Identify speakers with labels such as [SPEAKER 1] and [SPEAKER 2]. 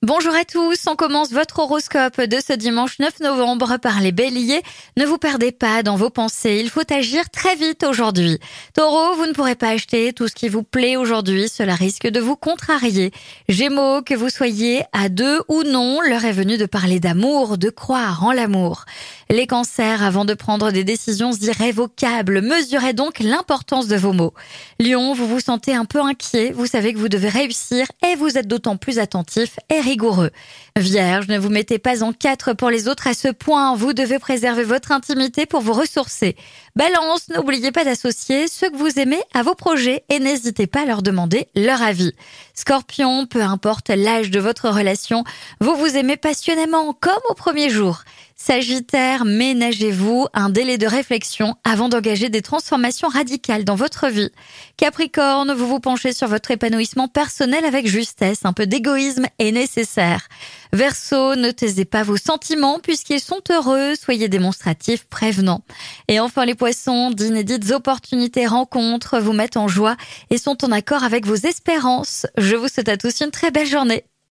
[SPEAKER 1] Bonjour à tous, on commence votre horoscope de ce dimanche 9 novembre par les béliers. Ne vous perdez pas dans vos pensées, il faut agir très vite aujourd'hui. Taureau, vous ne pourrez pas acheter tout ce qui vous plaît aujourd'hui, cela risque de vous contrarier. Gémeaux, que vous soyez à deux ou non, l'heure est venue de parler d'amour, de croire en l'amour. Les cancers, avant de prendre des décisions irrévocables, mesurez donc l'importance de vos mots. Lion, vous vous sentez un peu inquiet, vous savez que vous devez réussir et vous êtes d'autant plus attentif et rigoureux. Vierge, ne vous mettez pas en quatre pour les autres à ce point, vous devez préserver votre intimité pour vous ressourcer. Balance, n'oubliez pas d'associer ceux que vous aimez à vos projets et n'hésitez pas à leur demander leur avis. Scorpion, peu importe l'âge de votre relation, vous vous aimez passionnément comme au premier jour. Sagittaire, ménagez-vous un délai de réflexion avant d'engager des transformations radicales dans votre vie. Capricorne, vous vous penchez sur votre épanouissement personnel avec justesse, un peu d'égoïsme est nécessaire. Verseau, ne taisez pas vos sentiments puisqu'ils sont heureux, soyez démonstratifs, prévenants. Et enfin les poissons, d'inédites opportunités rencontres vous mettent en joie et sont en accord avec vos espérances. Je vous souhaite à tous une très belle journée.